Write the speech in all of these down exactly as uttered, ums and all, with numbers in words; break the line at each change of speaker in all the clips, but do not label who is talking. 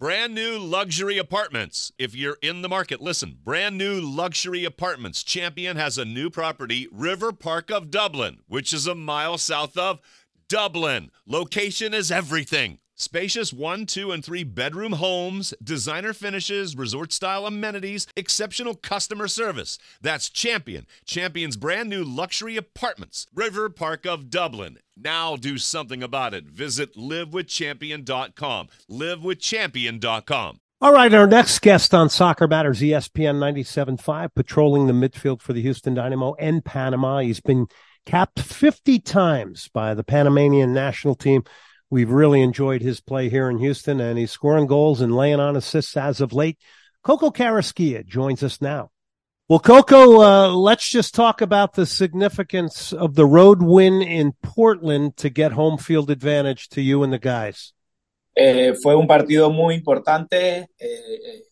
Brand new luxury apartments. If you're in the market, listen. Brand new luxury apartments. Champion has a new property, River Park of Dublin, which is a mile south of Dublin. Location is everything. Spacious one, two, and three bedroom homes, designer finishes, resort-style amenities, exceptional customer service. That's Champion. Champion's brand new luxury apartments, River Park of Dublin. Now do something about it. Visit live with champion dot com. live with champion dot com.
All right, our next guest on Soccer Matters, E S P N ninety-seven point five, patrolling the midfield for the Houston Dynamo and Panama. He's been capped fifty times by the Panamanian national team. We've really enjoyed his play here in Houston, and he's scoring goals and laying on assists as of late. Coco Carrasquilla joins us now. Well, Coco, uh, let's just talk about the significance of the road win in Portland to get home field advantage to you and the guys.
Eh, fue un partido muy importante eh,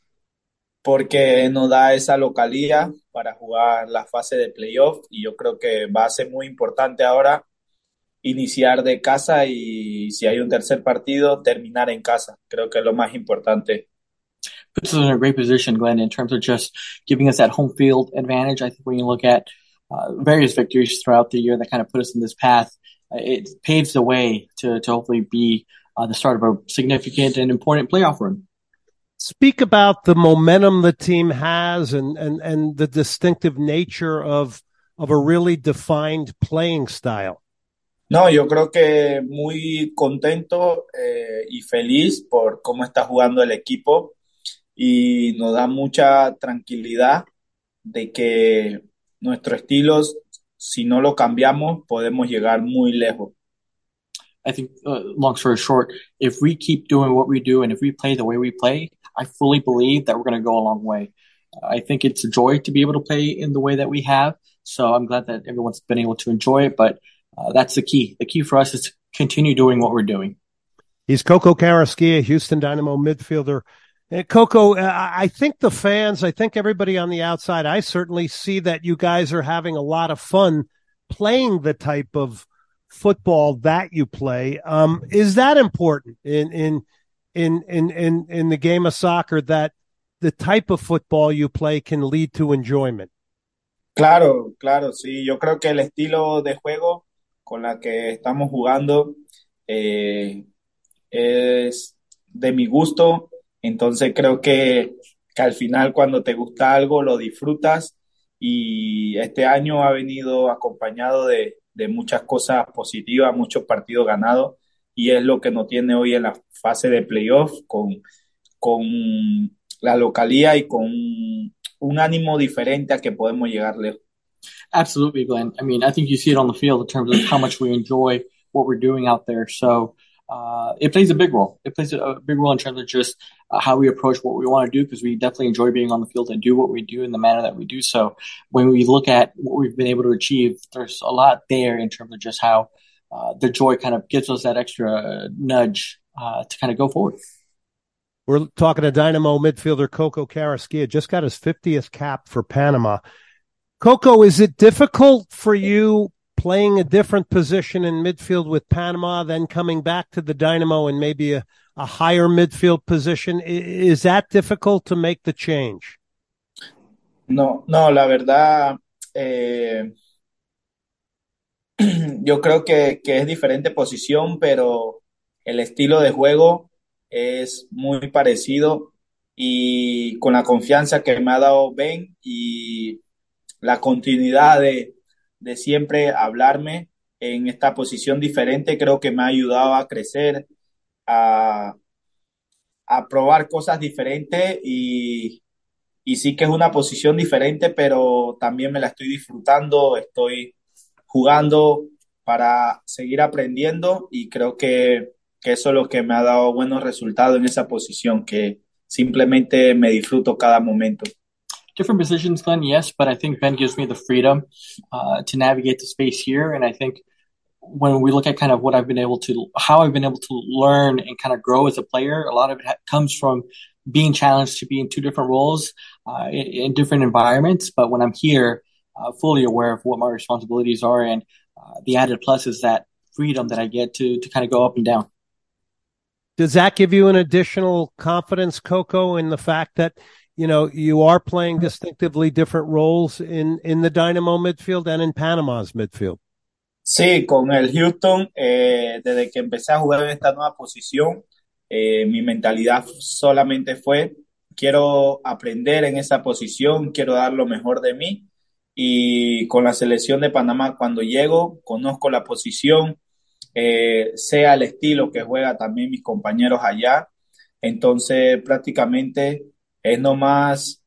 porque nos da esa localía para jugar la fase de playoff, y yo creo que va a ser muy importante ahora iniciar de casa y si hay un tercer partido, terminar en casa. Creo que es lo más importante.
Puts us in a great position, Glenn, in terms of just giving us that home field advantage. I think when you look at uh, various victories throughout the year that kind of put us in this path, uh, it paves the way to, to hopefully be uh, the start of a significant and important playoff run.
Speak about the momentum the team has and, and, and the distinctive nature of, of a really defined playing style.
No, yo creo que muy contento eh, y feliz por cómo está jugando el equipo, y nos da mucha tranquilidad de que nuestro estilo, si no lo cambiamos, podemos llegar muy lejos.
I think, uh, long story short, if we keep doing what we do and if we play the way we play, I fully believe that we're going to go a long way. I think it's a joy to be able to play in the way that we have, so I'm glad that everyone's been able to enjoy it, but Uh, that's the key. The key for us is to continue doing what we're doing.
He's Coco Carrasquilla, Houston Dynamo midfielder. And Coco, uh, I think the fans, I think everybody on the outside, I certainly see that you guys are having a lot of fun playing the type of football that you play. Um, is that important in, in, in, in, in, in the game of soccer, that the type of football you play can lead to enjoyment?
Claro, claro, sí. Yo creo que el estilo de juego con la que estamos jugando eh, es de mi gusto, entonces creo que, que al final cuando te gusta algo lo disfrutas, y este año ha venido acompañado de, de muchas cosas positivas, muchos partidos ganados, y es lo que nos tiene hoy en la fase de playoff con, con la localía y con un, un ánimo diferente a que podemos llegar lejos.
Absolutely, Glenn. I mean, I think you see it on the field in terms of how much we enjoy what we're doing out there. So uh, it plays a big role. It plays a big role in terms of just uh, how we approach what we want to do, because we definitely enjoy being on the field and do what we do in the manner that we do. So when we look at what we've been able to achieve, there's a lot there in terms of just how uh, the joy kind of gives us that extra nudge uh, to kind of go forward.
We're talking to Dynamo midfielder Coco Carrasquilla, just got his fiftieth cap for Panama. Coco, is it difficult for you playing a different position in midfield with Panama, then coming back to the Dynamo and maybe a, a higher midfield position? Is that difficult to make the change?
No, no, la verdad, eh, yo creo que, que es diferente posición, pero el estilo de juego es muy parecido, y con la confianza que me ha dado Ben y la continuidad de, de siempre hablarme en esta posición diferente, creo que me ha ayudado a crecer, a, a probar cosas diferentes, y, y sí que es una posición diferente, pero también me la estoy disfrutando, estoy jugando para seguir aprendiendo, y creo que, que eso es lo que me ha dado buenos resultados en esa posición, que simplemente me disfruto cada momento.
Different positions, Glenn, yes, but I think Ben gives me the freedom uh, to navigate the space here. And I think when we look at kind of what I've been able to, how I've been able to learn and kind of grow as a player, a lot of it ha- comes from being challenged to be in two different roles uh, in, in different environments. But when I'm here, uh, fully aware of what my responsibilities are, and uh, the added plus is that freedom that I get to to kind of go up and down.
Does that give you an additional confidence, Coco, in the fact that, you know, you are playing distinctively different roles in, in the Dynamo midfield and in Panama's midfield?
Sí, con el Houston, eh, desde que empecé a jugar en esta nueva posición, eh, mi mentalidad solamente fue, quiero aprender en esa posición, quiero dar lo mejor de mí. Y con la selección de Panamá, cuando llego, conozco la posición, eh, sea el estilo que juega también mis compañeros allá. Entonces, prácticamente es nomás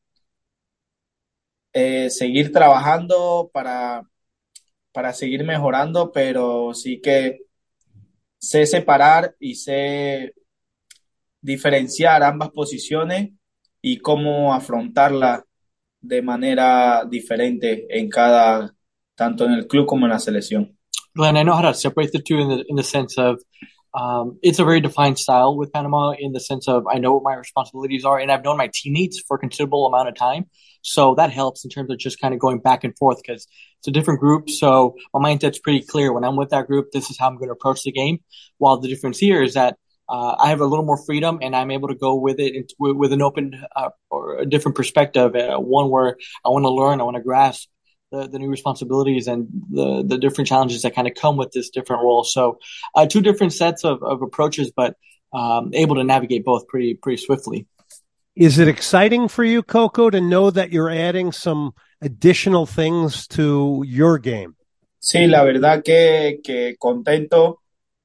eh, seguir trabajando para, para seguir mejorando, pero sí que sé separar y sé diferenciar ambas posiciones y cómo afrontarlas de manera diferente en cada, tanto en el club como en la selección.
Glenn, I know how to separate the two in the in the sense of um, it's a very defined style with Panama in the sense of I know what my responsibilities are and I've known my teammates for a considerable amount of time. So that helps in terms of just kind of going back and forth because it's a different group. So my mindset's pretty clear. When I'm with that group, this is how I'm going to approach the game. While the difference here is that uh, I have a little more freedom and I'm able to go with it with, with an open uh, or a different perspective, uh, one where I want to learn, I want to grasp the, the new responsibilities and the, the different challenges that kind of come with this different role. So uh, two different sets of, of approaches, but um, able to navigate both pretty pretty swiftly.
Is it exciting for you, Coco, to know that you're adding some additional things to your game?
Sí, la verdad que, que contento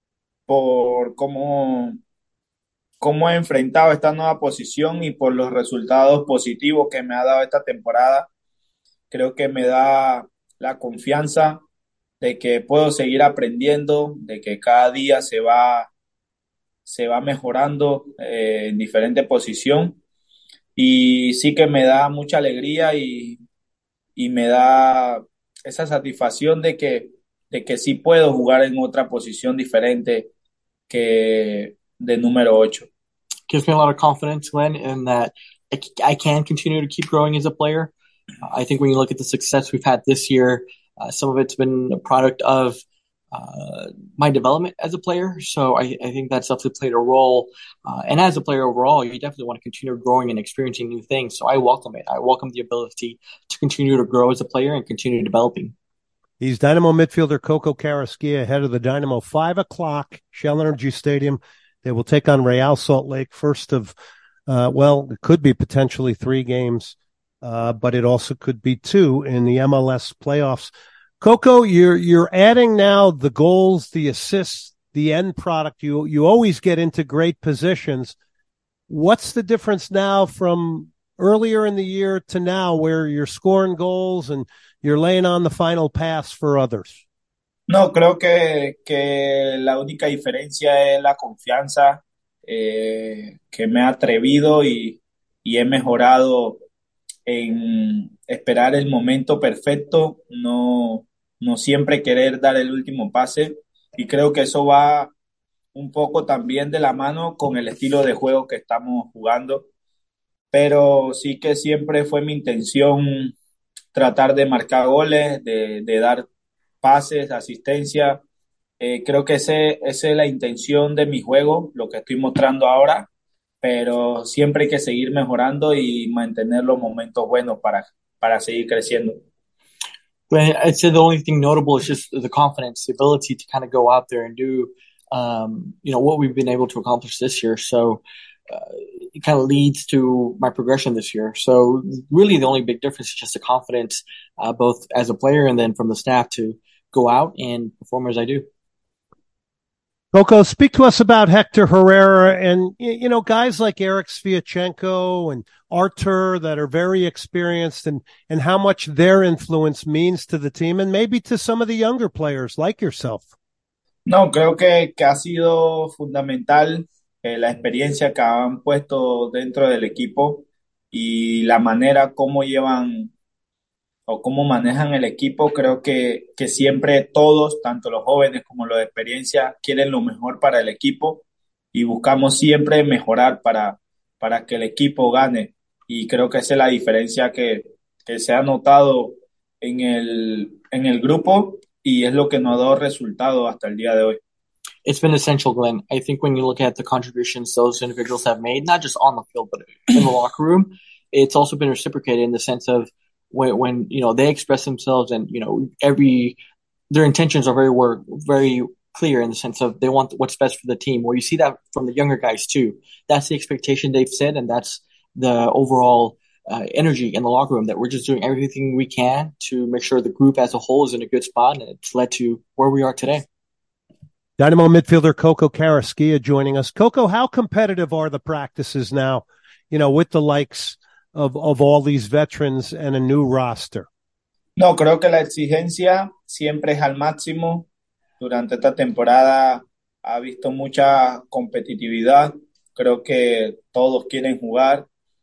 por cómo, cómo he enfrentado esta nueva posición y por los resultados positivos que me ha dado esta temporada. Creo que me da la confianza de que puedo seguir aprendiendo, de que cada día se va, se va mejorando eh, en diferente posición. Y sí que me da mucha alegría y, y me da esa satisfacción de que, de que sí puedo jugar en otra posición diferente que de número ocho.
Gives me a lot of confidence, Glenn, in that I, I can continue to keep growing as a player. I think when you look at the success we've had this year, uh, some of it's been a product of uh, my development as a player. So I, I think that's definitely played a role. Uh, and as a player overall, you definitely want to continue growing and experiencing new things. So I welcome it. I welcome the ability to continue to grow as a player and continue developing.
He's Dynamo midfielder Coco Carrasquilla ahead of the Dynamo. Five o'clock, Shell Energy Stadium. They will take on Real Salt Lake. First of, uh, well, it could be potentially three games, uh, but it also could be two in the M L S playoffs. Coco, you're you're adding now the goals, the assists, the end product. You you always get into great positions. What's the difference now from earlier in the year to now, where you're scoring goals and you're laying on the final pass for others?
No, creo que, que la única diferencia es la confianza eh, que me he atrevido y, y he mejorado en esperar el momento perfecto, no, no siempre querer dar el último pase. Y creo que eso va un poco también de la mano con el estilo de juego que estamos jugando. Pero sí que siempre fue mi intención tratar de marcar goles, de, de dar pases, asistencia. Eh, creo que ese, esa es la intención de mi juego, lo que estoy mostrando ahora, pero siempre hay que seguir mejorando y mantener los momentos buenos para, para seguir creciendo.
But I'd say the only thing notable is just the confidence, the ability to kind of go out there and do, um, you know, what we've been able to accomplish this year. So uh, it kind of leads to my progression this year. So really the only big difference is just the confidence, uh, both as a player and then from the staff to go out and perform as I do.
Coco, speak to us about Hector Herrera and, you know, guys like Eric Sviatchenko and Artur that are very experienced and, and how much their influence means to the team and maybe to some of the younger players like yourself.
No, creo que, que ha sido fundamental eh, la experiencia que han puesto dentro del equipo y la manera como llevan o cómo manejan el equipo. Creo que, que siempre todos, tanto los jóvenes como los de experiencia, quieren lo mejor para el equipo y buscamos siempre mejorar para, para que el equipo gane. Y creo que esa es la diferencia que, que se ha notado en el, en el grupo y es lo que nos ha dado resultado hasta el día de hoy.
It's been essential, Glenn. I think when you look at the contributions those individuals have made, not just on the field, but in the locker room, it's also been reciprocated in the sense of when, when you know, they express themselves and, you know, every, their intentions are very, were very clear in the sense of they want what's best for the team, where you see that from the younger guys too. That's the expectation they've set, and that's the overall uh, energy in the locker room, that we're just doing everything we can to make sure the group as a whole is in a good spot, and it's led to where we are today.
Dynamo midfielder Coco Carrasquilla joining us. Coco, how competitive are the practices now, you know, with the likes of, of all these veterans and a new roster?
No, creo que la exigencia siempre es al máximo. Durante esta temporada ha visto mucha competitividad. Creo que todos quieren jugar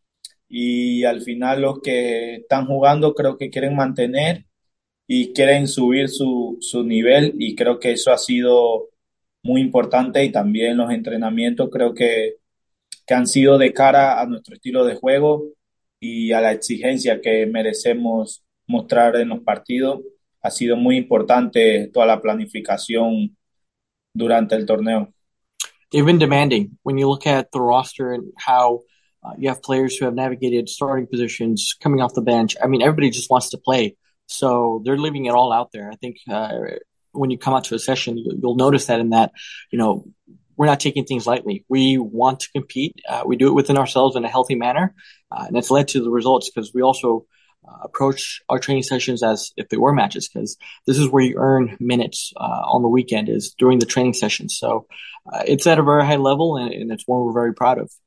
y al final los que están jugando creo que quieren mantener y quieren subir su, su nivel, y creo que eso ha sido muy importante, y también los entrenamientos creo que, que han sido de cara a nuestro estilo de juego y a la exigencia que merecemos mostrar en los partidos. Ha sido muy importante toda la planificación durante el torneo.
They've been demanding. When you look at the roster and how uh, you have players who have navigated starting positions, coming off the bench, I mean, everybody just wants to play. So they're leaving it all out there. I think uh, when you come out to a session, you'll notice that in that, you know, we're not taking things lightly. We want to compete. Uh, we do it within ourselves in a healthy manner. Uh, and it's led to the results because we also uh, approach our training sessions as if they were matches, because this is where you earn minutes uh, on the weekend, is during the training sessions. So uh, it's at a very high level, and, and it's one we're very proud of.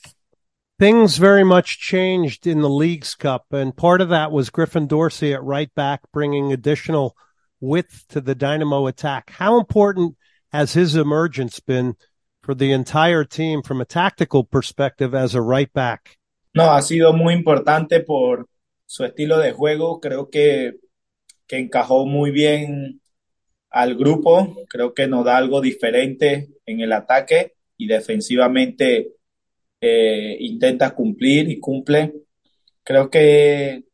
Things very much changed in the Leagues Cup, and part of that was Griffin Dorsey at right back, bringing additional width to the Dynamo attack. How important has his emergence been for the entire team from a tactical perspective as a right back?
No, ha sido muy importante por su estilo de juego. Creo que, que encajó muy bien al grupo. Creo que nos da algo diferente en el ataque, y defensivamente Eh, intenta cumplir y cumple. Creo que,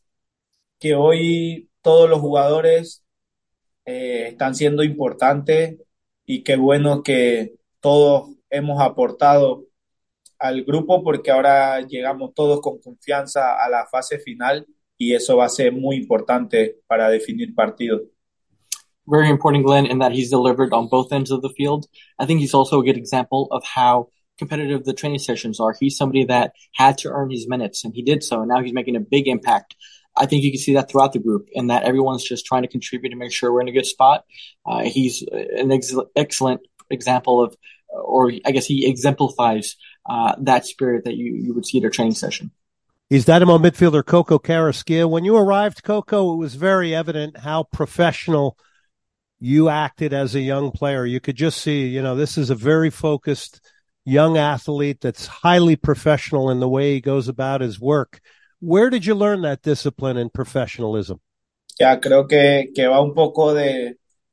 que hoy todos los jugadores eh, están siendo importantes, y qué bueno que todos hemos aportado al grupo, porque ahora llegamos todos con confianza a la fase final, y eso va a ser muy importante para definir partidos.
Very important, Glenn, in that he's delivered on both ends of the field. I think he's also a good example of how competitive the training sessions are. He's somebody that had to earn his minutes, and he did so, and now he's making a big impact. I think you can see that throughout the group, and that everyone's just trying to contribute to make sure we're in a good spot. Uh, he's an ex- excellent example of, or I guess he exemplifies uh, that spirit that you, you would see at a training session.
He's Dynamo midfielder Coco Carrasquilla. When you arrived, Coco, it was very evident how professional you acted as a young player. You could just see, you know, this is a very focused young athlete that's highly professional in the way he goes about his work. Where did you learn that discipline and professionalism?
Ya creo que, que va un poco de,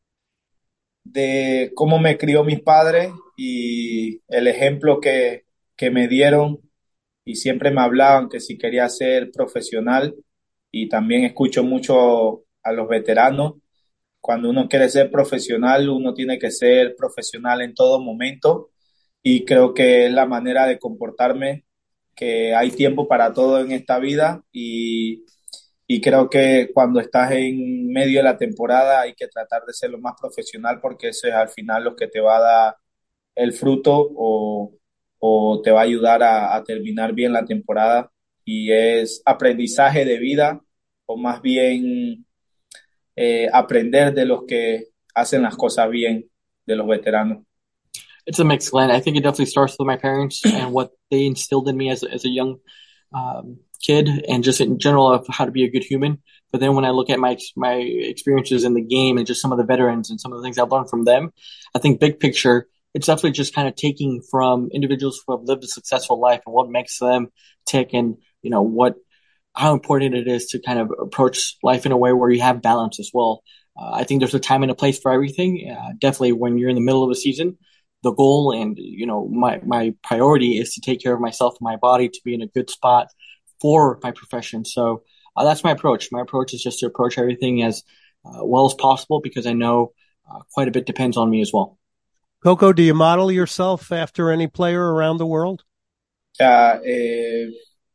de cómo me crió mis padres y el ejemplo que, que me dieron, y siempre me hablaban que si quería ser profesional, y también escucho mucho a los veteranos. Cuando uno quiere ser profesional, uno tiene que ser profesional en todo momento, y creo que es la manera de comportarme, que hay tiempo para todo en esta vida, y, y creo que cuando estás en medio de la temporada hay que tratar de ser lo más profesional, porque eso es al final lo que te va a dar el fruto, o, o te va a ayudar a, a terminar bien la temporada, y es aprendizaje de vida, o más bien eh, aprender de los que hacen las cosas bien, de los veteranos.
It's a mix, Glenn. I think it definitely starts with my parents and what they instilled in me as, as a young um, kid, and just in general of how to be a good human. But then when I look at my my experiences in the game and just some of the veterans and some of the things I've learned from them, I think big picture, it's definitely just kind of taking from individuals who have lived a successful life and what makes them tick, and, you know, what, how important it is to kind of approach life in a way where you have balance as well. Uh, I think there's a time and a place for everything. Uh, definitely when you're in the middle of a season, the goal and, you know, my, my priority is to take care of myself and my body to be in a good spot for my profession. So uh, that's my approach. My approach is just to approach everything as uh, well as possible, because I know uh, quite a bit depends on me as well.
Coco, do you model yourself after any player around the world?
O sea, eh,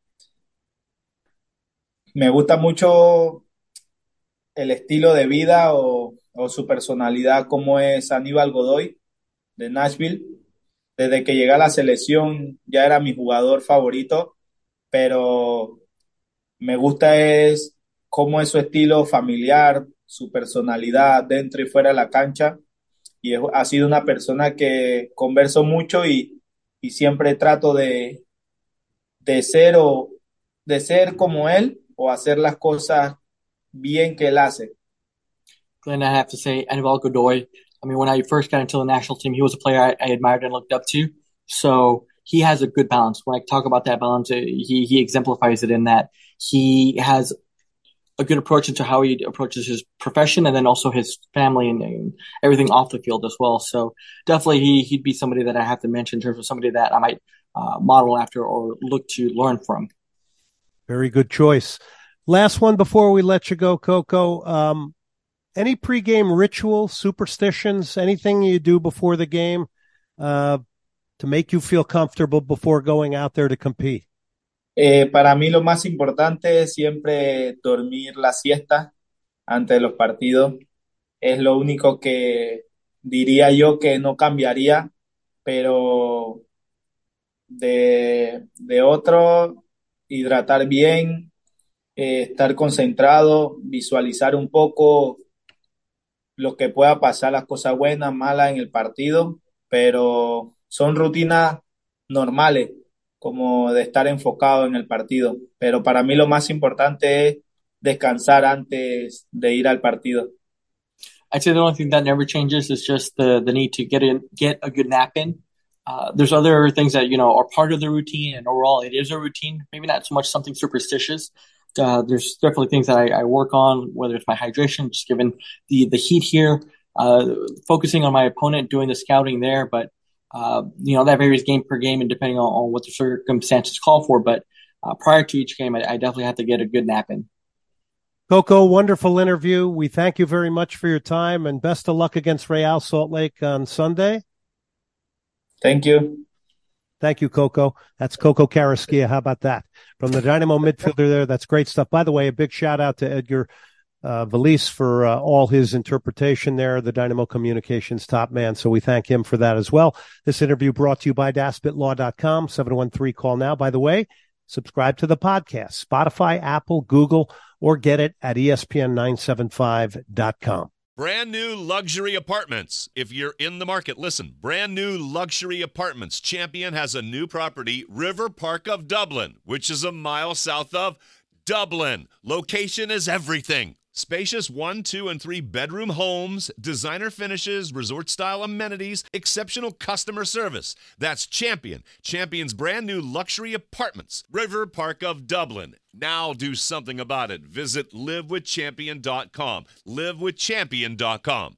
me gusta mucho el estilo de vida o, o su personalidad, como es Aníbal Godoy de Nashville. Desde que llegué a la selección ya era mi jugador favorito, pero me gusta es cómo es su estilo familiar, su personalidad dentro y fuera de la cancha. Y es- ha sido una persona que converso mucho y, y siempre trato de, de ser o de ser como él o hacer las cosas bien que él hace.
Glenn, I have to say, Anibal Godoy. I mean, when I first got into the national team, he was a player I, I admired and looked up to. So he has a good balance. When I talk about that balance, uh, he he exemplifies it in that he has a good approach into how he approaches his profession and then also his family and, and everything off the field as well. So definitely he he'd be somebody that I have to mention in terms of somebody that I might uh, model after or look to learn from.
Very good choice. Last one before we let you go, Coco. Um, any pregame ritual, superstitions, anything you do before the game uh, to make you feel comfortable before going out there to compete?
Eh, para mí lo más importante es siempre dormir la siesta antes de los partidos. Es lo único que diría yo que no cambiaría, pero de, de otro, hidratar bien, eh, estar concentrado, visualizar un poco lo que pueda pasar, las cosas buenas, malas en el partido, pero son rutinas normales, como de estar enfocado en el partido. Pero para mí lo más importante es descansar antes de ir al partido.
I'd say the only thing that never changes is just the the need to get in, get a good nap in. Uh, there's other things that you know are part of the routine, and overall, it is a routine. Maybe not so much something superstitious. Uh, there's definitely things that I, I work on, whether it's my hydration, just given the the heat here, uh, focusing on my opponent, doing the scouting there. But uh, you know that varies game per game and depending on, on what the circumstances call for. But uh, prior to each game, I, I definitely have to get a good nap in.
Coco, wonderful interview. We thank you very much for your time and best of luck against Real Salt Lake on Sunday.
Thank you.
Thank you, Coco. That's Coco Carrasquilla. How about that? From the Dynamo midfielder there. That's great stuff. By the way, a big shout out to Edgar uh, Valise for uh, all his interpretation there, the Dynamo Communications top man. So we thank him for that as well. This interview brought to you by daspit law dot com, seven one three call now. By the way, subscribe to the podcast, Spotify, Apple, Google, or get it at E S P N nine seventy-five dot com.
Brand new luxury apartments. If you're in the market, listen. Brand new luxury apartments. Champion has a new property, River Park of Dublin, which is a mile south of Dublin. Location is everything. Spacious one, two, and three bedroom homes, designer finishes, resort-style amenities, exceptional customer service. That's Champion. Champion's brand new luxury apartments. River Park of Dublin. Now do something about it. Visit live with champion dot com. live with champion dot com.